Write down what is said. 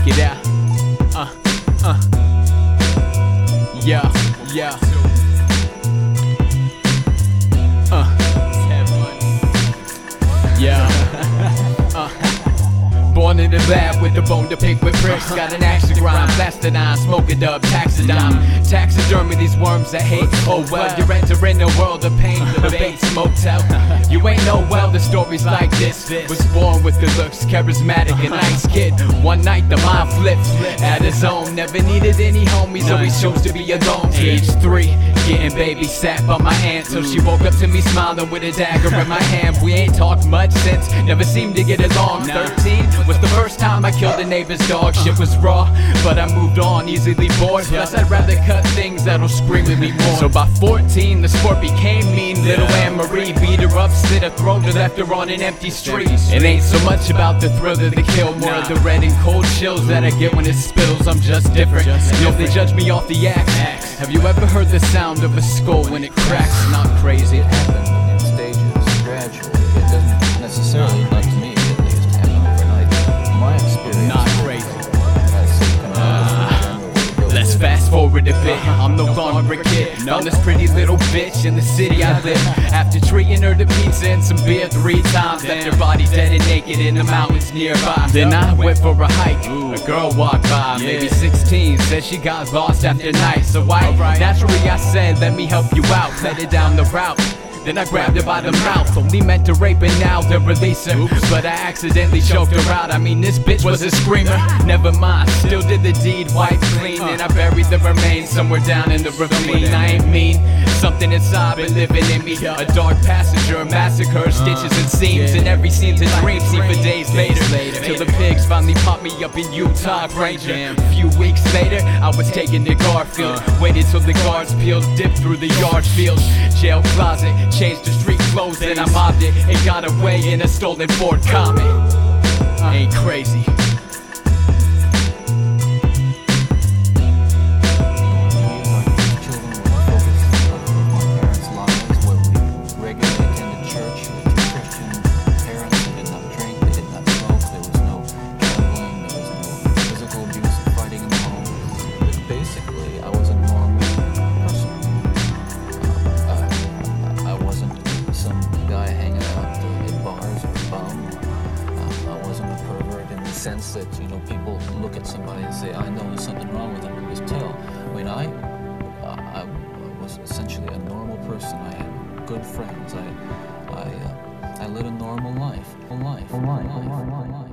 it out. Yeah, yeah. Yeah. Born in the lab with the bone to pick with bricks. Got an axe to grind, blasted on, smoke it up, taxidermy. Taxidermy these worms that hate. Oh well, you're entering a world of pain. The bait smokes out. You ain't know well the stories like this. Was born with good looks, charismatic and nice kid. One night the mind flipped at his own. Never needed any homies, always chose to be alone. Age 3, getting babysat by my aunt till she woke up to me smiling with a dagger in my hand. We ain't talked much since, never seemed to get along. 13 was the first time I killed a neighbor's dog. Shit was raw, but I moved on, easily bored. Plus I'd rather cut things that'll scream at me more. So by 14 the sport became mean. Little Anne-Marie beat her up, slit her throat, and left her on an empty street. It ain't so much about the thrill of the kill, more of the red and cold chills that I get when it spills. I'm just different. Yo, they judge me off the axe. Have you ever heard the sound of a skull when it cracks? Not crazy. It happened in stages, gradually. It doesn't necessarily, not to me at least, happen overnight. My experience. Not crazy. Let's fast forward a bit. I'm no longer a kid. Found this pretty little bitch in the city I live. After treating her to pizza and some beer 3 times, left her body dead and naked in the mountains nearby. Then I went for a hike. A girl walked by, maybe 16, said she got lost after night. So naturally I said, let me help you out. Headed down the route. Then I grabbed her by the mouth, only meant to rape her, now to release her. But I accidentally choked her out. I mean, this bitch was a screamer. Never mind, still did the deed, wiped clean. And I buried the remains somewhere down in the ravine. I ain't mean, something inside been living in me. A dark passenger, massacre, stitches and seams. And every scene's a dream, see for days later. Till the pigs finally popped me up in Utah, Granger. A few weeks later, I was taken to Garfield. Waited till the guards peeled, dipped through the yard field. Jail closet, changed the street clothes, then I mobbed it and got away in a stolen Ford Comet. Ain't crazy. Sense that, you know, people look at somebody and say, I know there's something wrong with them, and just tell. I mean, I was essentially a normal person. I had good friends. I led a normal life.